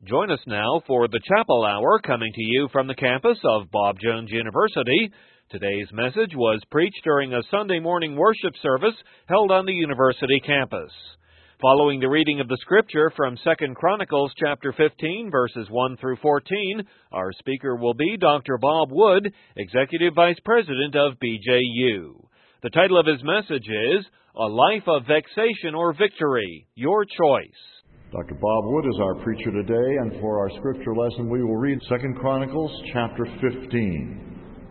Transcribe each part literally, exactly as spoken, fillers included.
Join us now for the Chapel Hour, coming to you from the campus of Bob Jones University. Today's message was preached during a Sunday morning worship service held on the university campus. Following the reading of the Scripture from Second Chronicles chapter fifteen, verses one through fourteen, our speaker will be Doctor Bob Wood, Executive Vice President of B J U. The title of his message is, A Life of Vexation or Victory, Your Choice. Doctor Bob Wood is our preacher today, and for our Scripture lesson we will read Second Chronicles chapter fifteen.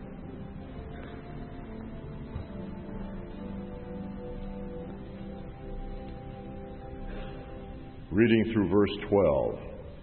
Reading through verse twelve.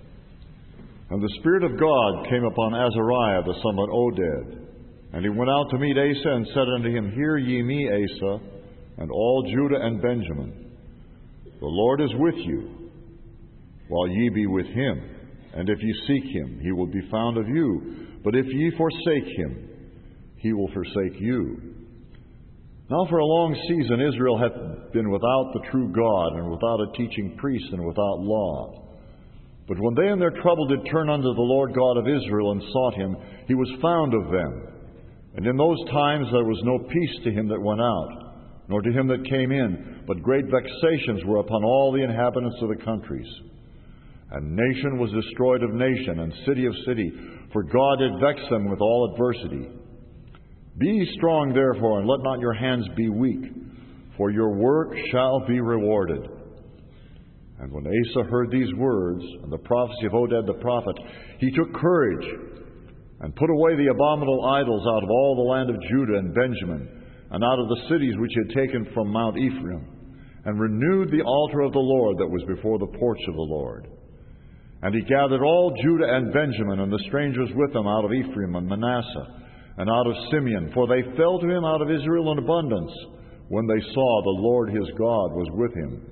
And the Spirit of God came upon Azariah the son of Oded, and he went out to meet Asa, and said unto him, Hear ye me, Asa, and all Judah and Benjamin. The Lord is with you, while ye be with him. And if ye seek him, he will be found of you. But if ye forsake him, he will forsake you. Now for a long season Israel hath been without the true God, and without a teaching priest, and without law. But when they in their trouble did turn unto the Lord God of Israel, and sought him, he was found of them. And in those times there was no peace to him that went out, nor to him that came in, but great vexations were upon all the inhabitants of the countries. And nation was destroyed of nation, and city of city, for God had vexed them with all adversity. Be ye strong therefore, and let not your hands be weak, for your work shall be rewarded. And when Asa heard these words, and the prophecy of Oded the prophet, he took courage, and put away the abominable idols out of all the land of Judah and Benjamin, and out of the cities which he had taken from Mount Ephraim, and renewed the altar of the Lord that was before the porch of the Lord. And he gathered all Judah and Benjamin, and the strangers with them out of Ephraim and Manasseh, and out of Simeon, for they fell to him out of Israel in abundance, when they saw the Lord his God was with him.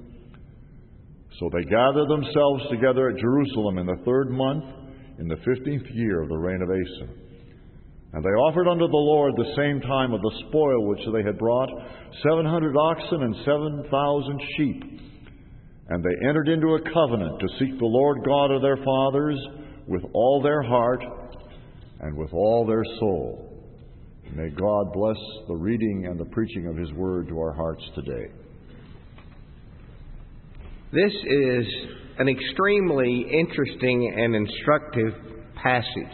So they gathered themselves together at Jerusalem in the third month, in the fifteenth year of the reign of Asa. And they offered unto the Lord the same time of the spoil which they had brought, seven hundred oxen and seven thousand sheep. And they entered into a covenant to seek the Lord God of their fathers with all their heart and with all their soul. May God bless the reading and the preaching of His Word to our hearts today. This is an extremely interesting and instructive passage.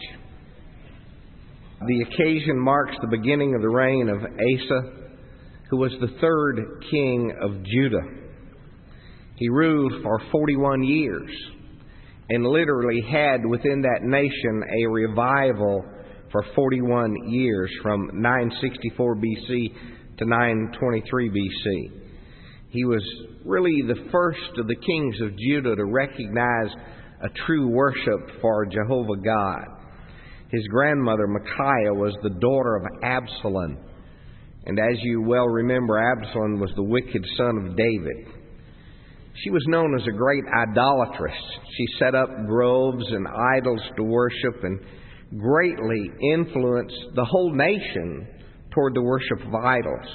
The occasion marks the beginning of the reign of Asa, who was the third king of Judah. He ruled for forty-one years and literally had within that nation a revival for forty-one years, from nine sixty-four B C to nine twenty-three B C. He was really the first of the kings of Judah to recognize a true worship for Jehovah God. His grandmother, Micaiah, was the daughter of Absalom. And as you well remember, Absalom was the wicked son of David. She was known as a great idolatress. She set up groves and idols to worship and greatly influenced the whole nation toward the worship of idols.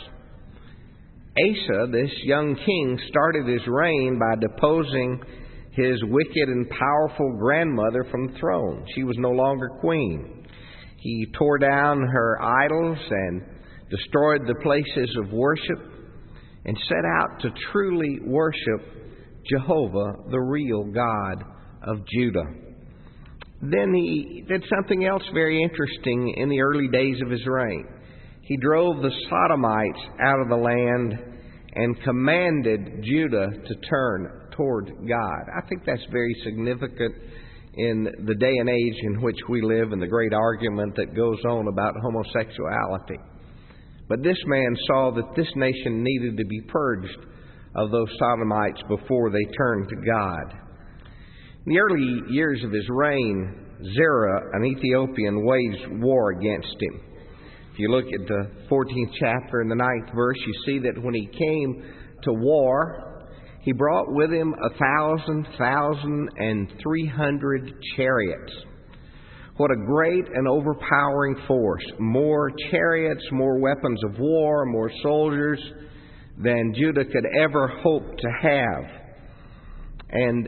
Asa, this young king, started his reign by deposing his wicked and powerful grandmother from the throne. She was no longer queen. He tore down her idols and destroyed the places of worship and set out to truly worship Jehovah, the real God of Judah. Then he did something else very interesting in the early days of his reign. He drove the Sodomites out of the land and commanded Judah to turn toward God. I think that's very significant in the day and age in which we live, and the great argument that goes on about homosexuality. But this man saw that this nation needed to be purged of those Sodomites before they turned to God. In the early years of his reign, Zerah, an Ethiopian, waged war against him. If you look at the fourteenth chapter and the ninth verse, you see that when he came to war, he brought with him a thousand, thousand, and three hundred chariots. What a great and overpowering force. More chariots, more weapons of war, more soldiers than Judah could ever hope to have. And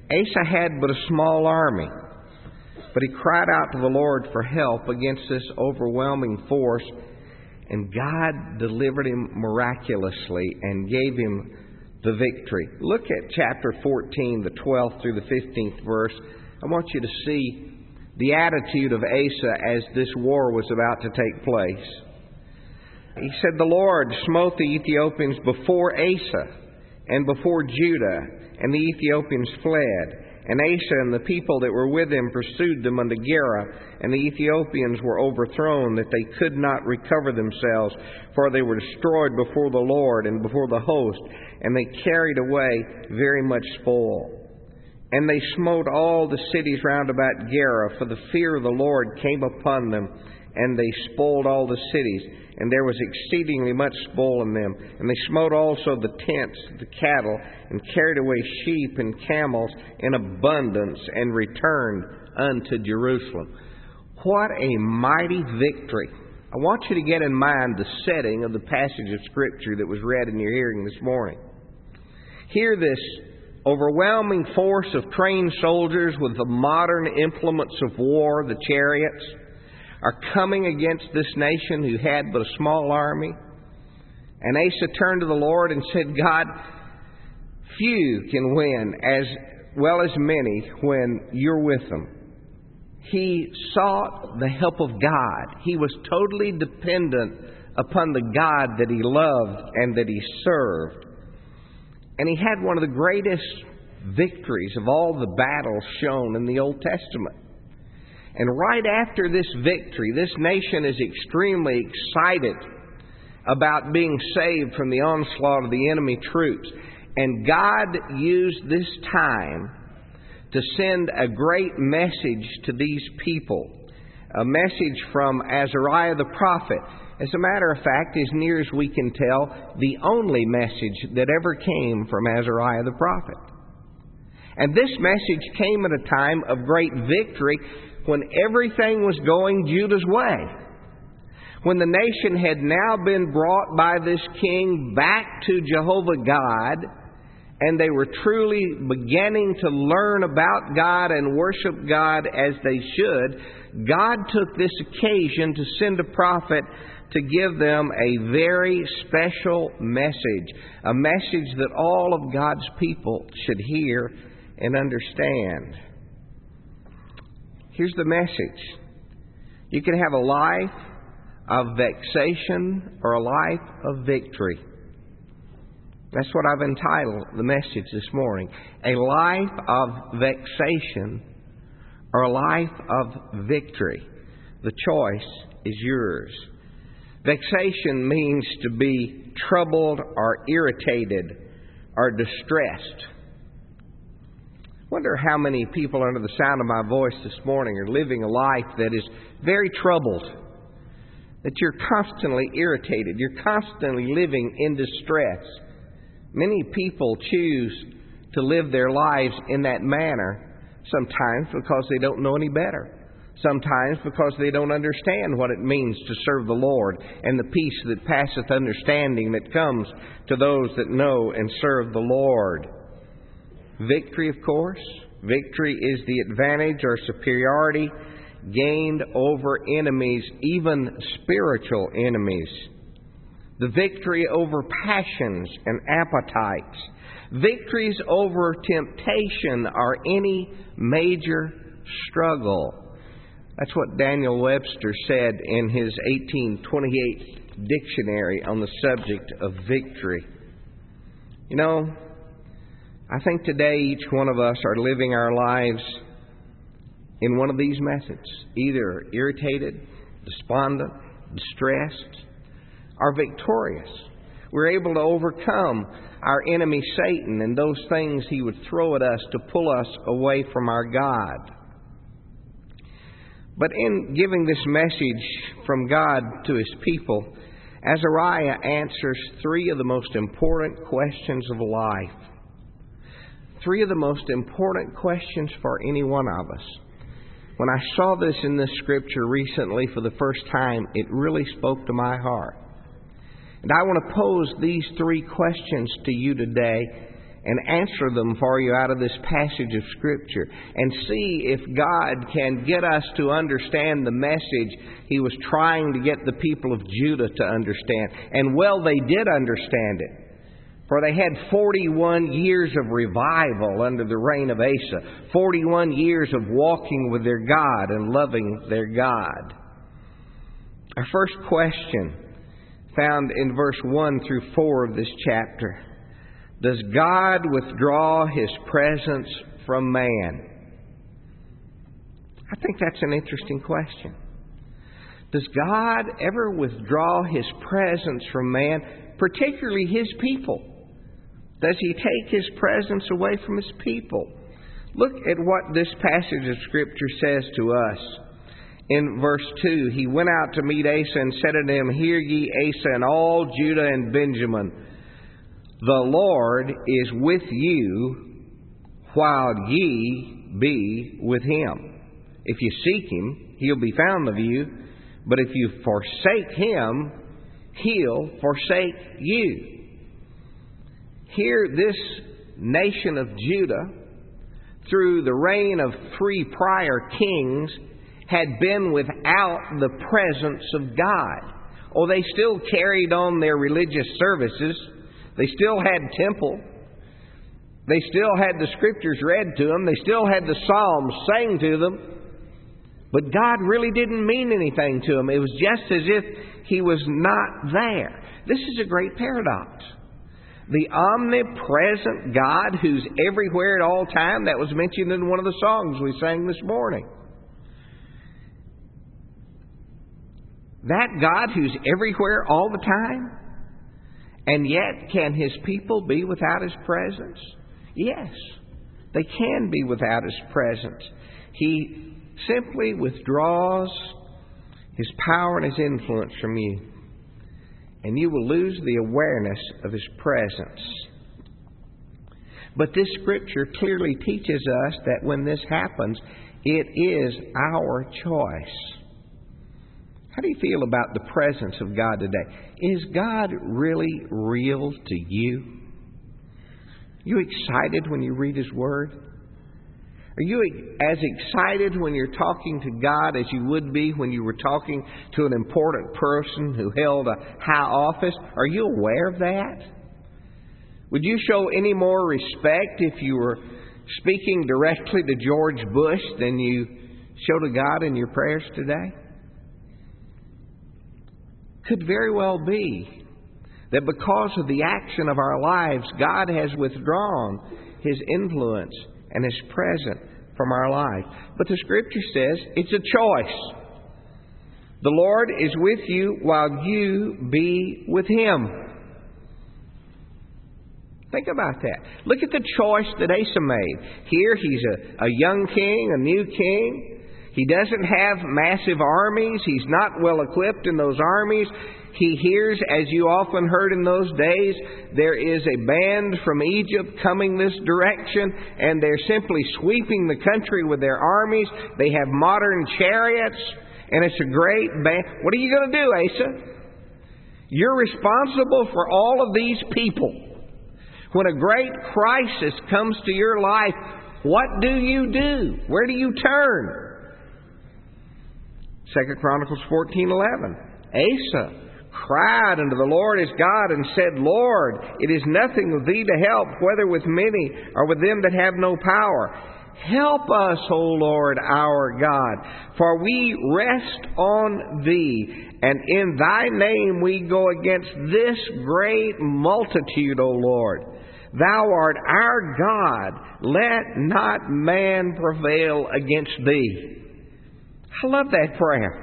Asa had but a small army, but he cried out to the Lord for help against this overwhelming force, and God delivered him miraculously and gave him the victory. Look at chapter fourteen, the twelfth through the fifteenth verse. I want you to see the attitude of Asa as this war was about to take place. He said, "The Lord smote the Ethiopians before Asa and before Judah, and the Ethiopians fled. And Asa and the people that were with him pursued them unto Gerar, and the Ethiopians were overthrown, that they could not recover themselves, for they were destroyed before the Lord and before the host, and they carried away very much spoil. And they smote all the cities round about Gerar, for the fear of the Lord came upon them, and they spoiled all the cities, and there was exceedingly much spoil in them. And they smote also the tents, the cattle, and carried away sheep and camels in abundance, and returned unto Jerusalem." What a mighty victory. I want you to get in mind the setting of the passage of Scripture that was read in your hearing this morning. Hear this overwhelming force of trained soldiers with the modern implements of war, the chariots, are coming against this nation who had but a small army. And Asa turned to the Lord and said, "God, few can win as well as many when you're with them." He sought the help of God. He was totally dependent upon the God that he loved and that he served. And he had one of the greatest victories of all the battles shown in the Old Testament. And right after this victory, this nation is extremely excited about being saved from the onslaught of the enemy troops. And God used this time to send a great message to these people, a message from Azariah the prophet. As a matter of fact, as near as we can tell, the only message that ever came from Azariah the prophet. And this message came at a time of great victory, when everything was going Judah's way, when the nation had now been brought by this king back to Jehovah God, and they were truly beginning to learn about God and worship God as they should, God took this occasion to send a prophet to give them a very special message, a message that all of God's people should hear and understand. Here's the message. You can have a life of vexation or a life of victory. That's what I've entitled the message this morning. A life of vexation or a life of victory. The choice is yours. Vexation means to be troubled or irritated or distressed. Wonder how many people under the sound of my voice this morning are living a life that is very troubled, that you're constantly irritated, you're constantly living in distress. Many people choose to live their lives in that manner, sometimes because they don't know any better, sometimes because they don't understand what it means to serve the Lord and the peace that passeth understanding that comes to those that know and serve the Lord. Victory, of course. Victory is the advantage or superiority gained over enemies, even spiritual enemies. The victory over passions and appetites. Victories over temptation or any major struggle. That's what Daniel Webster said in his eighteen twenty-eight dictionary on the subject of victory. You know, I think today each one of us are living our lives in one of these methods. Either irritated, despondent, distressed, or victorious. We're able to overcome our enemy Satan and those things he would throw at us to pull us away from our God. But in giving this message from God to His people, Azariah answers three of the most important questions of life. Three of the most important questions for any one of us. When I saw this in this scripture recently for the first time, it really spoke to my heart. And I want to pose these three questions to you today and answer them for you out of this passage of Scripture and see if God can get us to understand the message He was trying to get the people of Judah to understand. And well, they did understand it. For they had forty-one years of revival under the reign of Asa. forty-one years of walking with their God and loving their God. Our first question, found in verse one through four of this chapter. Does God withdraw His presence from man? I think that's an interesting question. Does God ever withdraw His presence from man, particularly His people? Does He take His presence away from His people? Look at what this passage of Scripture says to us. In verse two, He went out to meet Asa and said unto him, Hear ye, Asa, and all Judah and Benjamin, the Lord is with you while ye be with Him. If you seek Him, He'll be found of you. But if you forsake Him, He'll forsake you. Here, this nation of Judah, through the reign of three prior kings, had been without the presence of God. Oh, they still carried on their religious services. They still had temple. They still had the Scriptures read to them. They still had the Psalms sang to them. But God really didn't mean anything to them. It was just as if He was not there. This is a great paradox. The omnipresent God who's everywhere at all time, that was mentioned in one of the songs we sang this morning. That God who's everywhere all the time, and yet can His people be without His presence? Yes, they can be without His presence. He simply withdraws His power and His influence from you, and you will lose the awareness of His presence. But this Scripture clearly teaches us that when this happens, it is our choice. How do you feel about the presence of God today? Is God really real to you? Are you excited when you read His Word? Are you as excited when you're talking to God as you would be when you were talking to an important person who held a high office? Are you aware of that? Would you show any more respect if you were speaking directly to George Bush than you show to God in your prayers today? Could very well be that because of the action of our lives, God has withdrawn His influence and His presence from our life. But the Scripture says it's a choice. The Lord is with you while you be with Him. Think about that. Look at the choice that Asa made. Here he's a, a young king, a new king. He doesn't have massive armies. He's not well equipped in those armies. He hears, as you often heard in those days, there is a band from Egypt coming this direction, and they're simply sweeping the country with their armies. They have modern chariots, and it's a great band. What are you going to do, Asa? You're responsible for all of these people. When a great crisis comes to your life, what do you do? Where do you turn? Second Chronicles fourteen eleven. Asa cried unto the Lord his God and said, Lord, it is nothing with thee to help, whether with many or with them that have no power. Help us, O Lord our God, for we rest on thee, and in thy name we go against this great multitude, O Lord. Thou art our God, let not man prevail against thee. I love that prayer.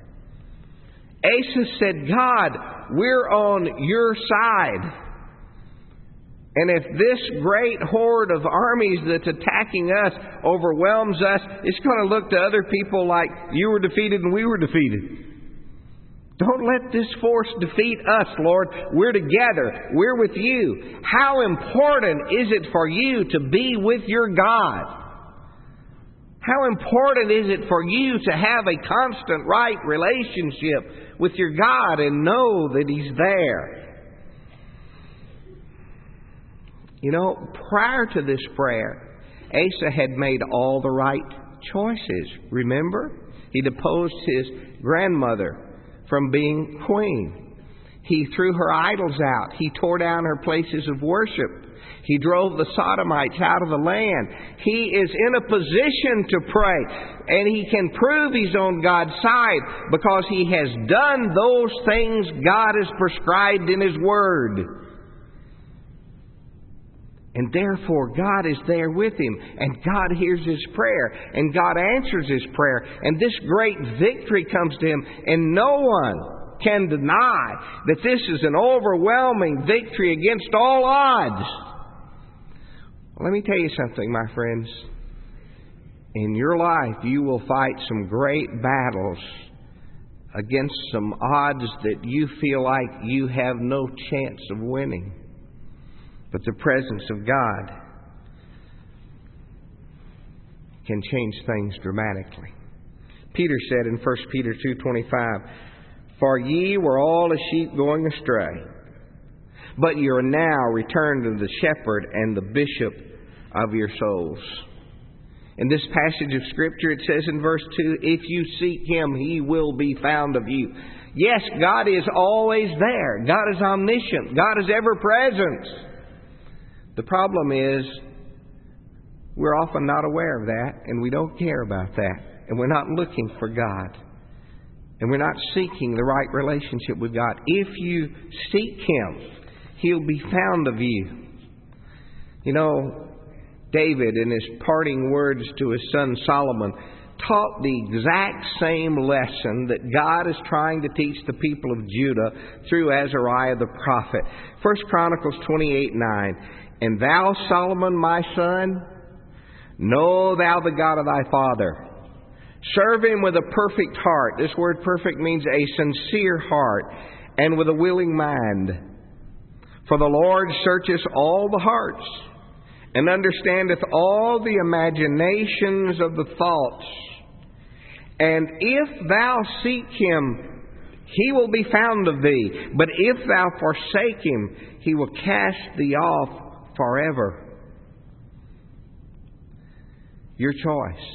Asa said, God, we're on your side. And if this great horde of armies that's attacking us overwhelms us, it's going to look to other people like you were defeated and we were defeated. Don't let this force defeat us, Lord. We're together. We're with you. How important is it for you to be with your God? How important is it for you to have a constant right relationship with your God and know that He's there? You know, prior to this prayer, Asa had made all the right choices. Remember? He deposed his grandmother from being queen. He threw her idols out. He tore down her places of worship. He drove the Sodomites out of the land. He is in a position to pray. And he can prove he's on God's side because he has done those things God has prescribed in His Word. And therefore, God is there with him. And God hears his prayer. And God answers his prayer. And this great victory comes to him. And no one can deny that this is an overwhelming victory against all odds. Let me tell you something, my friends. In your life, you will fight some great battles against some odds that you feel like you have no chance of winning. But the presence of God can change things dramatically. Peter said in First Peter two twenty-five, "For ye were all as sheep going astray, but ye are now returned to the shepherd and the bishop of your souls." In this passage of Scripture, it says in verse two, "If you seek Him, He will be found of you." Yes, God is always there. God is omniscient. God is ever present. The problem is, we're often not aware of that, and we don't care about that. And we're not looking for God. And we're not seeking the right relationship with God. If you seek Him, He'll be found of you. You know, David, in his parting words to his son Solomon, taught the exact same lesson that God is trying to teach the people of Judah through Azariah the prophet. First Chronicles twenty-eight nine. "And thou, Solomon, my son, know thou the God of thy father. Serve Him with a perfect heart." This word perfect means a sincere heart, "and with a willing mind. For the Lord searcheth all the hearts, and understandeth all the imaginations of the thoughts. And if thou seek Him, He will be found of thee. But if thou forsake Him, He will cast thee off forever." Your choice.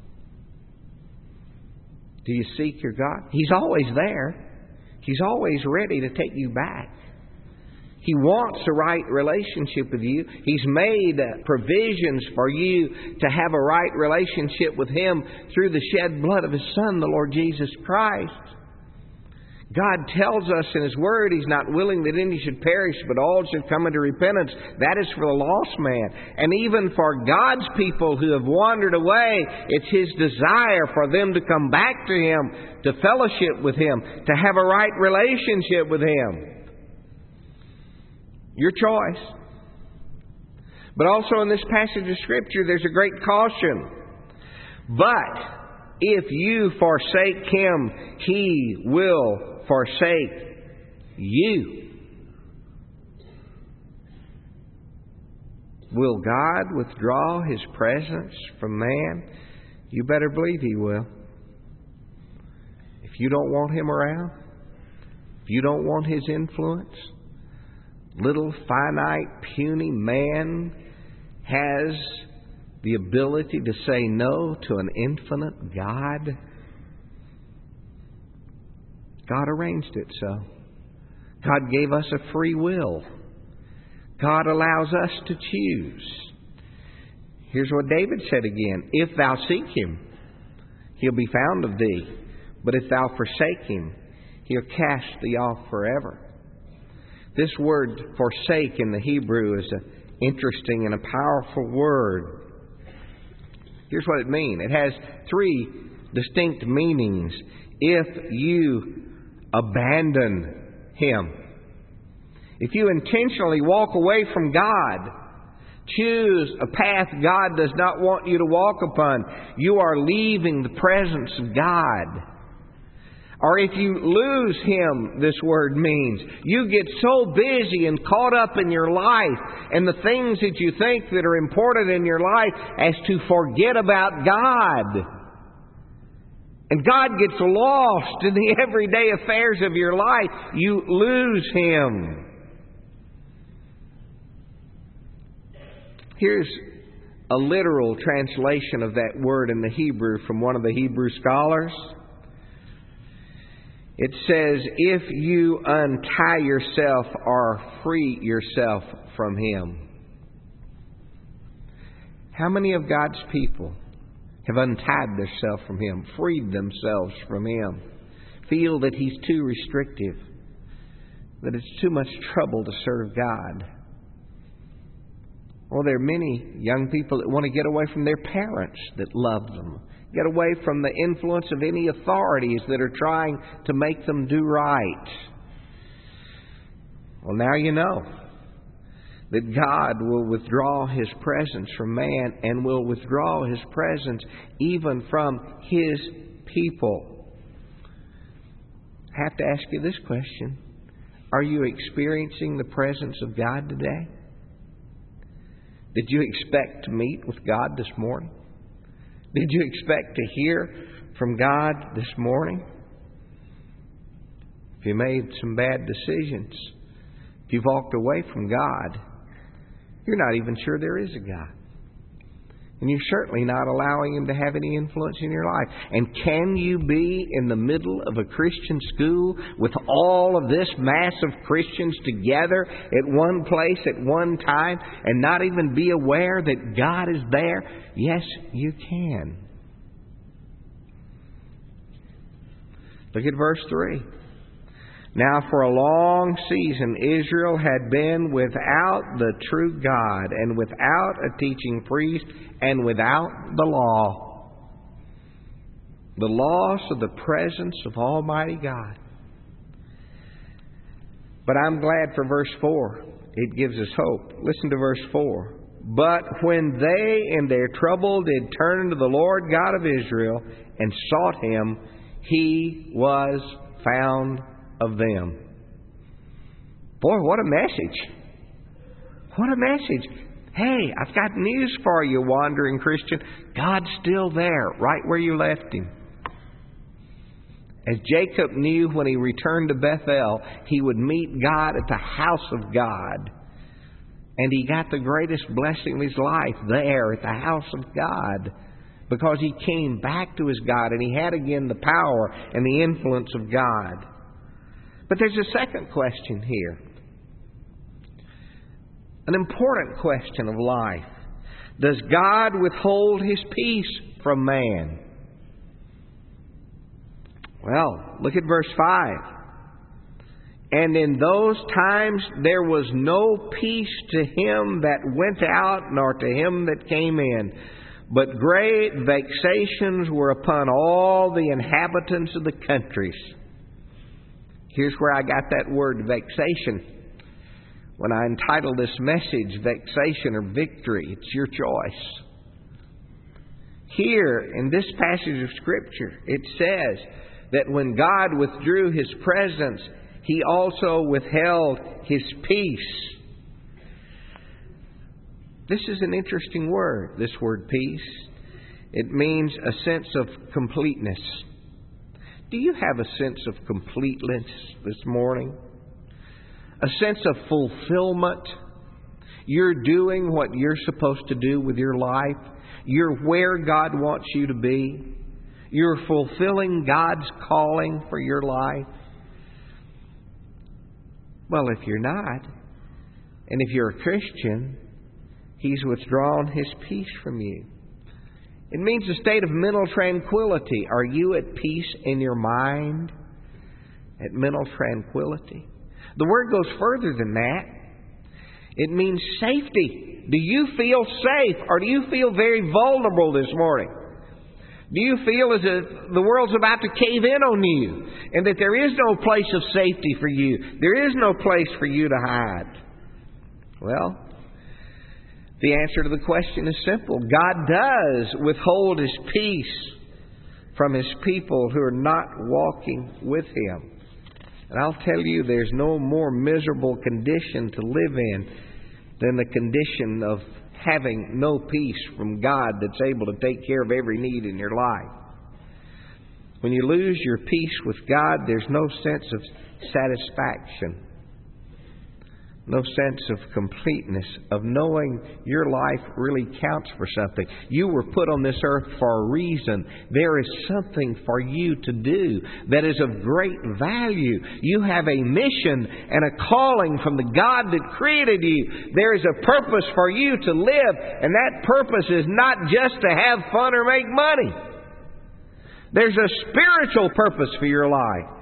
Do you seek your God? He's always there. He's always ready to take you back. He wants a right relationship with you. He's made provisions for you to have a right relationship with Him through the shed blood of His Son, the Lord Jesus Christ. God tells us in His Word He's not willing that any should perish, but all should come into repentance. That is for the lost man. And even for God's people who have wandered away, it's His desire for them to come back to Him, to fellowship with Him, to have a right relationship with Him. Your choice. But also in this passage of Scripture, there's a great caution. "But if you forsake Him, He will forsake you." Will God withdraw His presence from man? You better believe He will. If you don't want Him around, if you don't want His influence, little finite, puny man has the ability to say no to an infinite God. God arranged it so. God gave us a free will. God allows us to choose. Here's what David said again. "If thou seek Him, He'll be found of thee. But if thou forsake Him, He'll cast thee off forever." This word forsake in the Hebrew is an interesting and a powerful word. Here's what it means. It has three distinct meanings. If you abandon Him. If you intentionally walk away from God, choose a path God does not want you to walk upon, you are leaving the presence of God. Or if you lose Him, this word means, you get so busy and caught up in your life and the things that you think that are important in your life as to forget about God. And God gets lost in the everyday affairs of your life. You lose Him. Here's a literal translation of that word in the Hebrew from one of the Hebrew scholars. It says, if you untie yourself or free yourself from Him. How many of God's people have untied themselves from Him, freed themselves from Him, feel that He's too restrictive, that it's too much trouble to serve God? Well, there are many young people that want to get away from their parents that love them, get away from the influence of any authorities that are trying to make them do right. Well, now you know that God will withdraw His presence from man and will withdraw His presence even from His people. I have to ask you this question. Are you experiencing the presence of God today? Did you expect to meet with God this morning? Did you expect to hear from God this morning? If you made some bad decisions, if you've walked away from God, you're not even sure there is a God. And you're certainly not allowing Him to have any influence in your life. And can you be in the middle of a Christian school with all of this mass of Christians together at one place at one time and not even be aware that God is there? Yes, you can. Look at verse three. Now for a long season Israel had been without the true God, and without a teaching priest, and without the law. The loss of the presence of Almighty God. But I'm glad for verse four. It gives us hope. Listen to verse four. But when they in their trouble did turn to the Lord God of Israel and sought Him, He was found of them. Boy, what a message. What a message. Hey, I've got news for you, wandering Christian. God's still there, right where you left Him. As Jacob knew when he returned to Bethel, he would meet God at the house of God. And he got the greatest blessing of his life there at the house of God, because he came back to his God and he had again the power and the influence of God. But there's a second question here. An important question of life. Does God withhold His peace from man? Well, look at verse five. And in those times there was no peace to him that went out, nor to him that came in. But great vexations were upon all the inhabitants of the countries. Here's where I got that word, vexation. When I entitled this message, Vexation or Victory, it's your choice. Here, in this passage of Scripture, it says that when God withdrew His presence, He also withheld His peace. This is an interesting word, this word peace. It means a sense of completeness. Do you have a sense of completeness this morning? A sense of fulfillment? You're doing what you're supposed to do with your life. You're where God wants you to be. You're fulfilling God's calling for your life. Well, if you're not, and if you're a Christian, He's withdrawn His peace from you. It means a state of mental tranquility. Are you at peace in your mind? At mental tranquility? The word goes further than that. It means safety. Do you feel safe, or do you feel very vulnerable this morning? Do you feel as if the world's about to cave in on you, and that there is no place of safety for you? There is no place for you to hide? Well, the answer to the question is simple. God does withhold His peace from His people who are not walking with Him. And I'll tell you, there's no more miserable condition to live in than the condition of having no peace from God that's able to take care of every need in your life. When you lose your peace with God, there's no sense of satisfaction. no sense of completeness, of knowing your life really counts for something. You were put on this earth for a reason. There is something for you to do that is of great value. You have a mission and a calling from the God that created you. There is a purpose for you to live, and that purpose is not just to have fun or make money. There's a spiritual purpose for your life.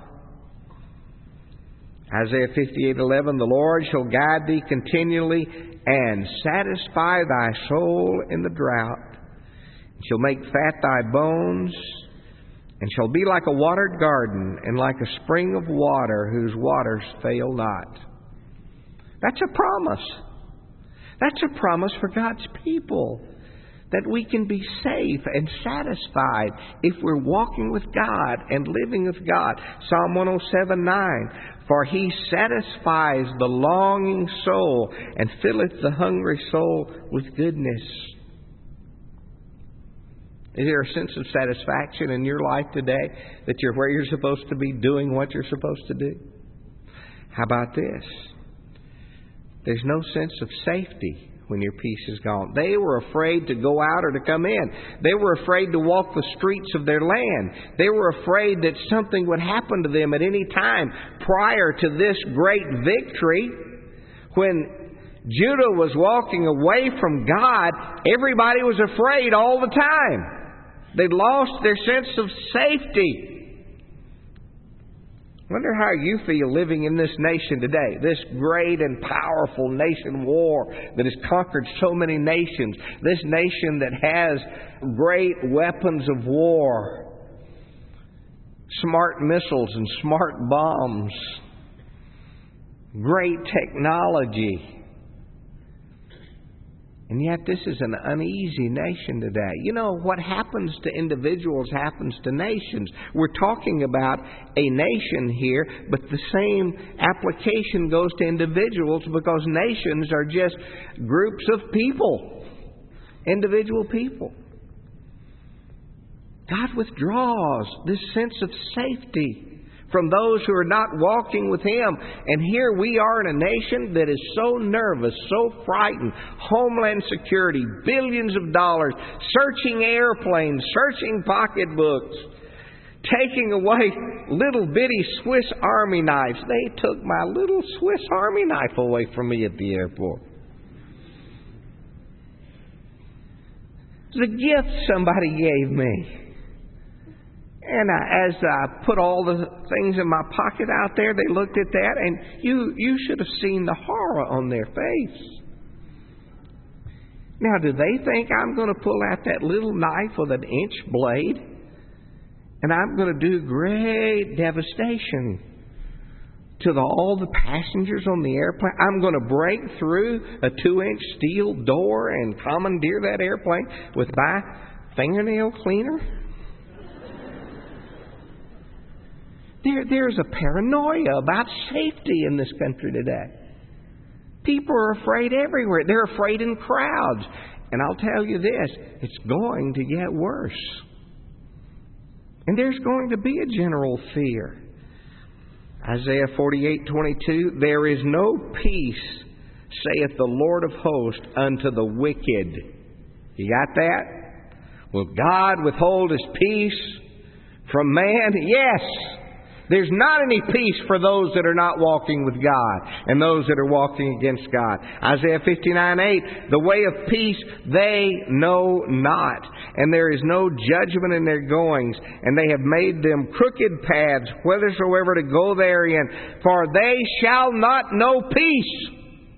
Isaiah fifty-eight eleven, the Lord shall guide thee continually and satisfy thy soul in the drought. Shall make fat thy bones, and shall be like a watered garden and like a spring of water whose waters fail not. That's a promise. That's a promise for God's people, that we can be safe and satisfied if we're walking with God and living with God. Psalm one oh seven nine, for He satisfies the longing soul and filleth the hungry soul with goodness. Is there a sense of satisfaction in your life today that you're where you're supposed to be, doing what you're supposed to do? How about this? There's no sense of safety when your peace is gone. They were afraid to go out or to come in. They were afraid to walk the streets of their land. They were afraid that something would happen to them at any time. Prior to this great victory, when Judah was walking away from God, everybody was afraid all the time. They lost their sense of safety. I wonder how you feel living in this nation today, this great and powerful nation war that has conquered so many nations, this nation that has great weapons of war, smart missiles and smart bombs, great technology. And yet this is an uneasy nation today. You know, what happens to individuals happens to nations. We're talking about a nation here, but the same application goes to individuals, because nations are just groups of people, individual people. God withdraws this sense of safety from those who are not walking with Him. And here we are in a nation that is so nervous, so frightened. Homeland Security, billions of dollars, searching airplanes, searching pocketbooks, taking away little bitty Swiss Army knives. They took my little Swiss Army knife away from me at the airport. It was a gift somebody gave me. And I, as I put all the things in my pocket out there, they looked at that, and you you should have seen the horror on their face. Now, do they think I'm going to pull out that little knife with an inch blade, and I'm going to do great devastation to the, all the passengers on the airplane? I'm going to break through a two-inch steel door and commandeer that airplane with my fingernail cleaner? There, there's a paranoia about safety in this country today. People are afraid everywhere. They're afraid in crowds. And I'll tell you this, it's going to get worse. And there's going to be a general fear. Isaiah forty-eight twenty-two, there is no peace, saith the Lord of hosts, unto the wicked. You got that? Will God withhold His peace from man? Yes. There's not any peace for those that are not walking with God and those that are walking against God. Isaiah fifty-nine eight, the way of peace they know not, and there is no judgment in their goings, and they have made them crooked paths, whithersoever to go therein, for they shall not know peace.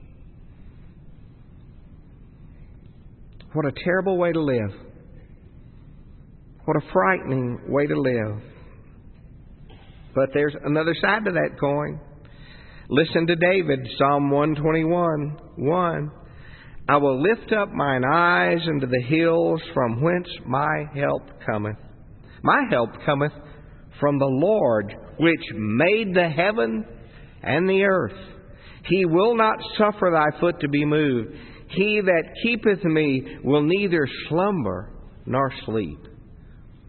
What a terrible way to live. What a frightening way to live. But there's another side to that coin. Listen to David, Psalm one twenty-one, one. I will lift up mine eyes unto the hills, from whence my help cometh. My help cometh from the Lord, which made the heaven and the earth. He will not suffer thy foot to be moved. He that keepeth me will neither slumber nor sleep.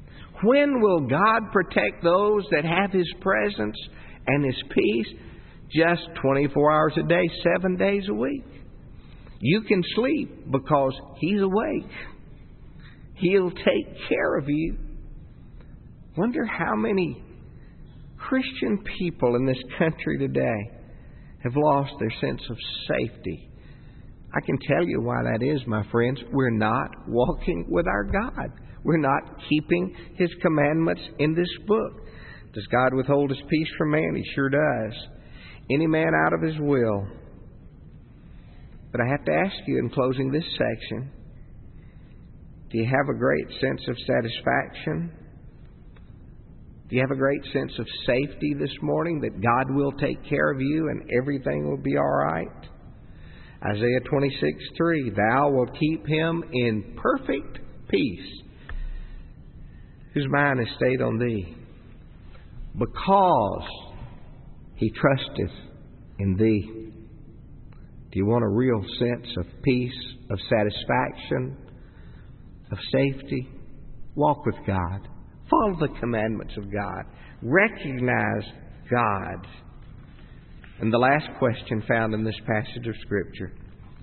When will God protect those that have His presence and His peace? just twenty-four hours a day, seven days a week. You can sleep because He's awake. He'll take care of you. Wonder how many Christian people in this country today have lost their sense of safety. I can tell you why that is, my friends. We're not walking with our God. We're not keeping His commandments in this book. Does God withhold His peace from man? He sure does. Any man out of his will. But I have to ask you in closing this section, do you have a great sense of satisfaction? Do you have a great sense of safety this morning that God will take care of you and everything will be all right? Isaiah twenty-six three, Thou wilt keep him in perfect peace, whose mind is stayed on Thee, because he trusteth in Thee. Do you want a real sense of peace, of satisfaction, of safety? Walk with God. Follow the commandments of God. Recognize God. And the last question found in this passage of Scripture.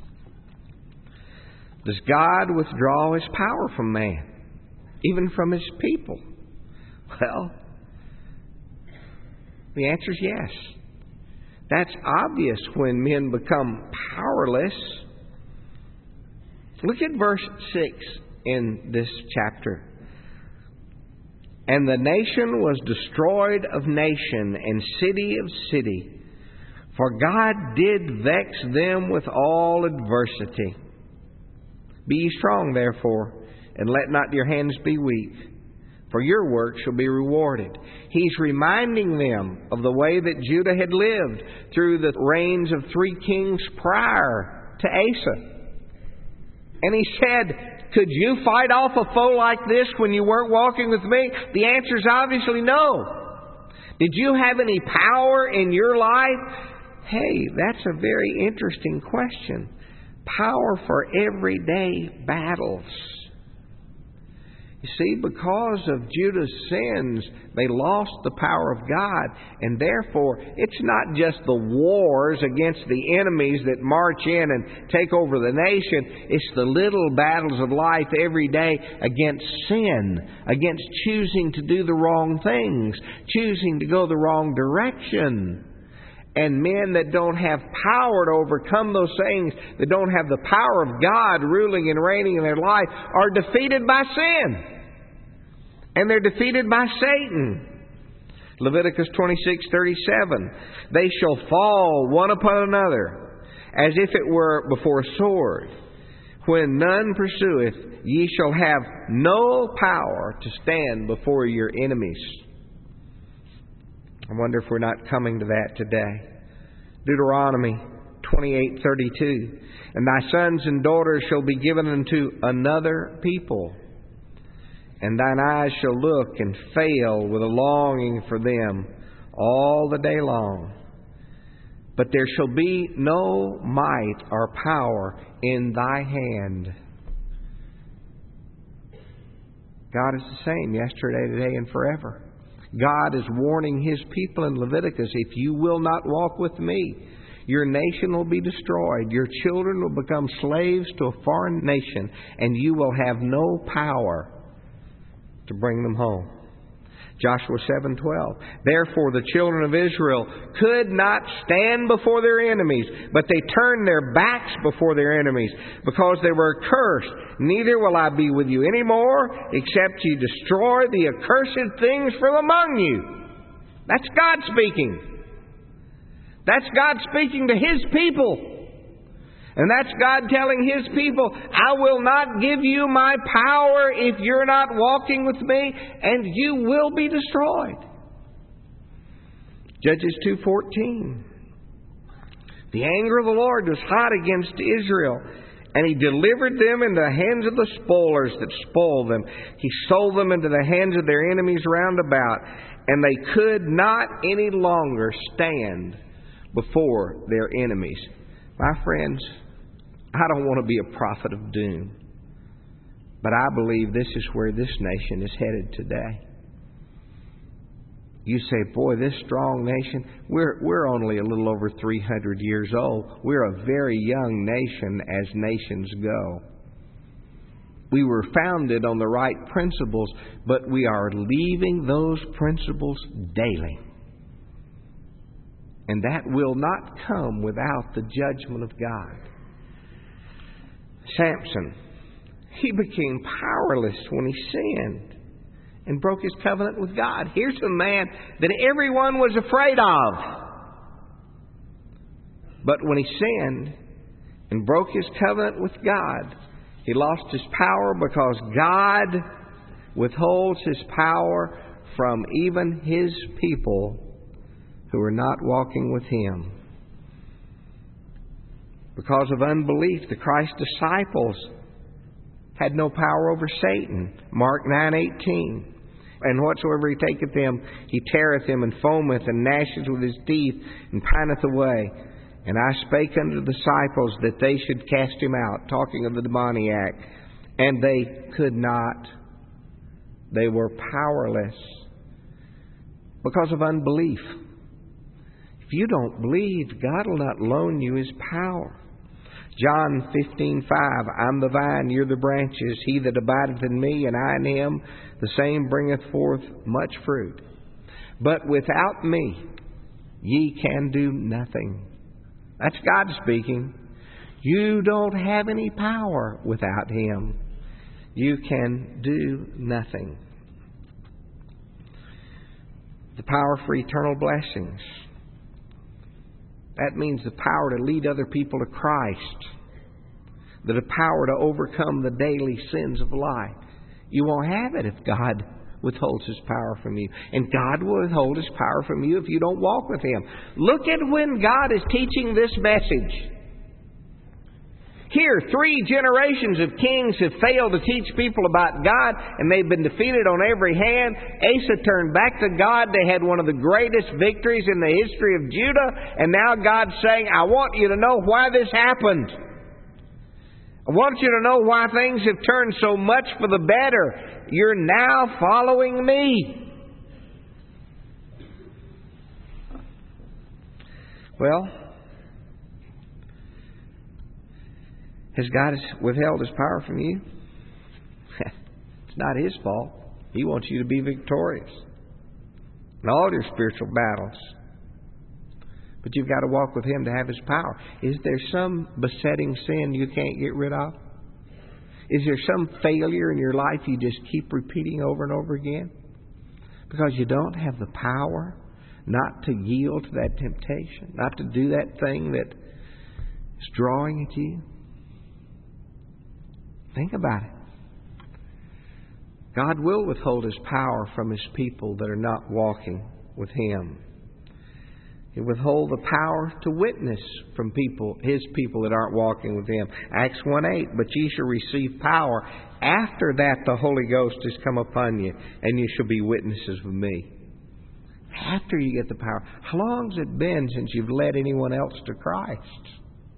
Does God withdraw His power from man, even from His people? Well, the answer is yes. That's obvious when men become powerless. Look at verse six in this chapter. And the nation was destroyed of nation, and city of city. For God did vex them with all adversity. Be ye strong, therefore, and let not your hands be weak, for your work shall be rewarded. He's reminding them of the way that Judah had lived through the reigns of three kings prior to Asa. And he said, could you fight off a foe like this when you weren't walking with me? The answer is obviously no. Did you have any power in your life? Hey, that's a very interesting question. Power for everyday battles. You see, because of Judah's sins, they lost the power of God. And therefore, it's not just the wars against the enemies that march in and take over the nation. It's the little battles of life every day against sin, against choosing to do the wrong things, choosing to go the wrong direction. And men that don't have power to overcome those things, that don't have the power of God ruling and reigning in their life, are defeated by sin. And they're defeated by Satan. Leviticus twenty-six thirty-seven. They shall fall one upon another, as if it were before a sword. When none pursueth, ye shall have no power to stand before your enemies. I wonder if we're not coming to that today. Deuteronomy twenty-eight thirty-two. And thy sons and daughters shall be given unto another people, and thine eyes shall look and fail with a longing for them all the day long. But there shall be no might or power in thy hand. God is the same yesterday, today, and forever. God is warning His people in Leviticus, if you will not walk with me, your nation will be destroyed. Your children will become slaves to a foreign nation, and you will have no power to bring them home. Joshua seven twelve. Therefore the children of Israel could not stand before their enemies, but they turned their backs before their enemies, because they were accursed. Neither will I be with you any more, except you destroy the accursed things from among you. That's God speaking. That's God speaking to His people. And that's God telling His people, I will not give you my power if you're not walking with me, and you will be destroyed. Judges two fourteen. The anger of the Lord was hot against Israel, and He delivered them into the hands of the spoilers that spoiled them. He sold them into the hands of their enemies round about, and they could not any longer stand before their enemies. My friends, I don't want to be a prophet of doom, but I believe this is where this nation is headed today. You say, boy, this strong nation, we're, we're only a little over three hundred years old. We're a very young nation as nations go. We were founded on the right principles, but we are leaving those principles daily. And that will not come without the judgment of God. Samson, he became powerless when he sinned and broke his covenant with God. Here's a man that everyone was afraid of. But when he sinned and broke his covenant with God, he lost his power because God withholds His power from even His people who are not walking with Him. Because of unbelief, the Christ disciples had no power over Satan. Mark nine eighteen. And whatsoever He taketh them, He teareth them, and foameth, and gnasheth with His teeth, and pineth away. And I spake unto the disciples that they should cast him out, talking of the demoniac. And they could not. They were powerless because of unbelief. If you don't believe, God will not loan you His power. John fifteen five, I'm the vine, you're the branches. He that abideth in me, and I in him, the same bringeth forth much fruit. But without me, ye can do nothing. That's God speaking. You don't have any power without Him. You can do nothing. The power for eternal blessings. That means the power to lead other people to Christ. The power to overcome the daily sins of life. You won't have it if God withholds His power from you. And God will withhold His power from you if you don't walk with Him. Look at when God is teaching this message. Here, three generations of kings have failed to teach people about God, and they've been defeated on every hand. Asa turned back to God. They had one of the greatest victories in the history of Judah. And now God's saying, I want you to know why this happened. I want you to know why things have turned so much for the better. You're now following me. Well, has God withheld His power from you? It's not His fault. He wants you to be victorious in all your spiritual battles. But you've got to walk with Him to have His power. Is there some besetting sin you can't get rid of? Is there some failure in your life you just keep repeating over and over again? Because you don't have the power not to yield to that temptation, not to do that thing that is drawing at you. Think about it. God will withhold His power from His people that are not walking with Him. He withhold the power to witness from people, His people that aren't walking with Him. Acts one eight, but ye shall receive power. After that the Holy Ghost is come upon you, and you shall be witnesses of me. After you get the power. How long has it been since you've led anyone else to Christ?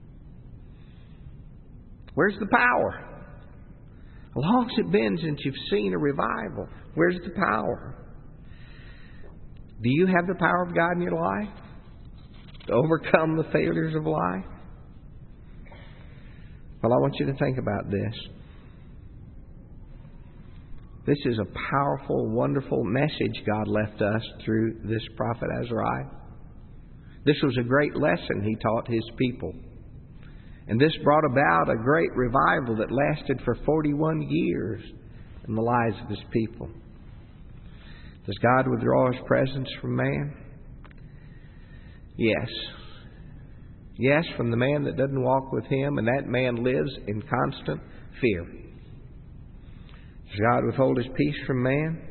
Where's the power? How long has it been since you've seen a revival? Where's the power? Do you have the power of God in your life to overcome the failures of life? Well, I want you to think about this. This is a powerful, wonderful message God left us through this prophet Azariah. This was a great lesson He taught His people. And this brought about a great revival that lasted for forty-one years in the lives of His people. Does God withdraw His presence from man? Yes. Yes, from the man that doesn't walk with Him, and that man lives in constant fear. Does God withhold His peace from man?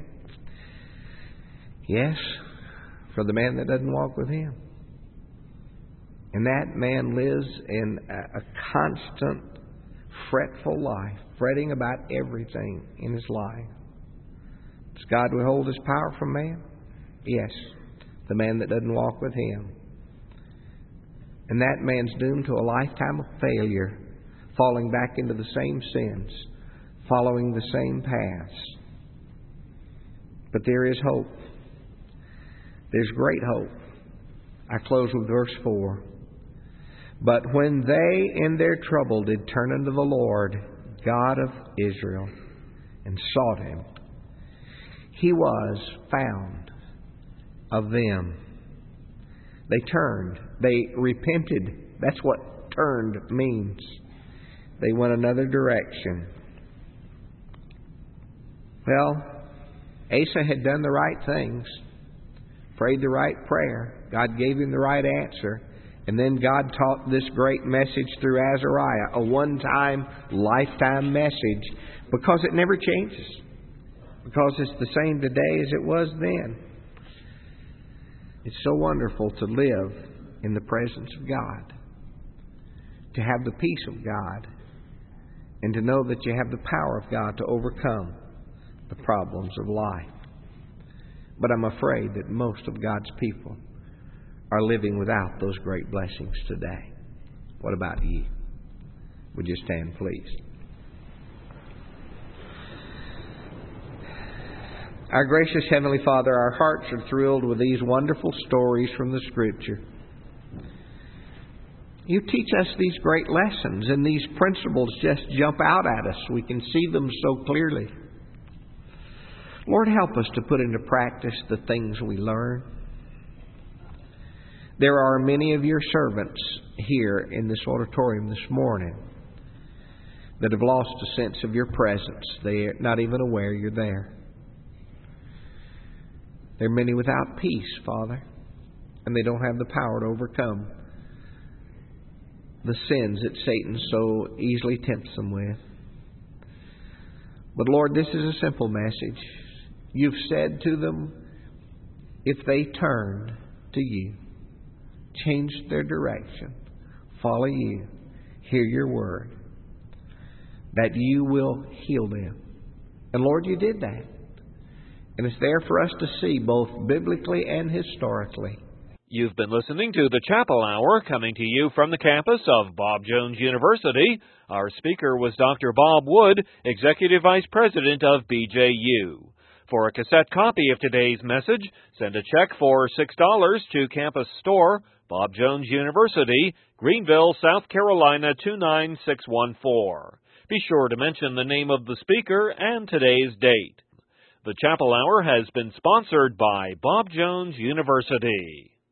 Yes, for the man that doesn't walk with Him. And that man lives in a, a constant, fretful life, fretting about everything in his life. Does God withhold His power from man? Yes, the man that doesn't walk with Him. And that man's doomed to a lifetime of failure, falling back into the same sins, following the same paths. But there is hope. There's great hope. I close with verse four. But when they in their trouble did turn unto the Lord, God of Israel, and sought Him, He was found of them. They turned. They repented. That's what turned means. They went another direction. Well, Asa had done the right things, prayed the right prayer. God gave him the right answer. And then God taught this great message through Azariah, a one-time, lifetime message, because it never changes. Because it's the same today as it was then. It's so wonderful to live in the presence of God, to have the peace of God, and to know that you have the power of God to overcome the problems of life. But I'm afraid that most of God's people are living without those great blessings today. What about you? Would you stand, please? Our gracious Heavenly Father, our hearts are thrilled with these wonderful stories from the Scripture. You teach us these great lessons, and these principles just jump out at us. We can see them so clearly. Lord, help us to put into practice the things we learn. There are many of your servants here in this auditorium this morning that have lost a sense of your presence. They are not even aware you're there. There are many without peace, Father, and they don't have the power to overcome the sins that Satan so easily tempts them with. But Lord, this is a simple message. You've said to them, if they turn to you, change their direction, follow you, hear your word, that you will heal them. And Lord, you did that. And it's there for us to see both biblically and historically. You've been listening to the Chapel Hour, coming to you from the campus of Bob Jones University. Our speaker was Doctor Bob Wood, Executive Vice President of B J U. For a cassette copy of today's message, send a check for six dollars to Campus Store, Bob Jones University, Greenville, South Carolina two nine six one four. Be sure to mention the name of the speaker and today's date. The Chapel Hour has been sponsored by Bob Jones University.